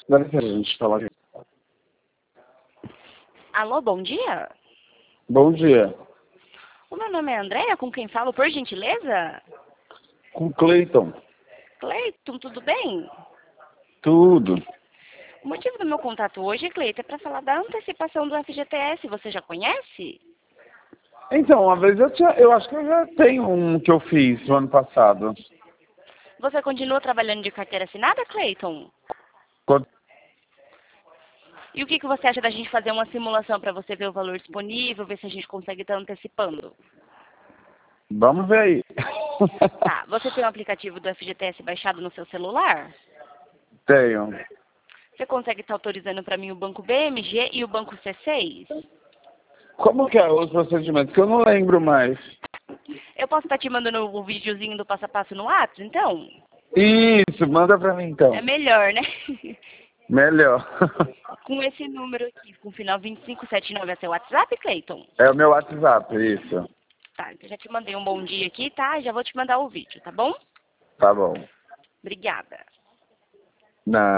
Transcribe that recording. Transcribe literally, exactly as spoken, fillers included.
Dá licença, a gente tá lá. Alô, bom dia? Bom dia. O meu nome é Andréia, com quem falo, por gentileza? Com Cleiton. Cleiton, tudo bem? Tudo. O motivo do meu contato hoje, Cleiton, é para falar da antecipação do F G T S. Você já conhece? Então, uma vez eu tinha, eu acho que eu já tenho um que eu fiz no ano passado. Você continua trabalhando de carteira assinada, Cleiton? Quando- E o que, que você acha da gente fazer uma simulação para você ver o valor disponível, ver se a gente consegue estar antecipando? Vamos ver aí. Tá, você tem o aplicativo do F G T S baixado no seu celular? Tenho. Você consegue estar autorizando para mim o Banco B M G e o Banco C seis? Como que é os procedimentos? Que eu não lembro mais. Eu posso estar te mandando o videozinho do passo a passo no WhatsApp, então? Isso, manda pra mim então. É melhor, né? Melhor. Com esse número aqui, com o final vinte e cinco setenta e nove, é seu WhatsApp, Cleiton? É o meu WhatsApp, isso. Tá, então já te mandei um bom dia aqui, tá? Já vou te mandar o vídeo, tá bom? Tá bom. Obrigada. Não.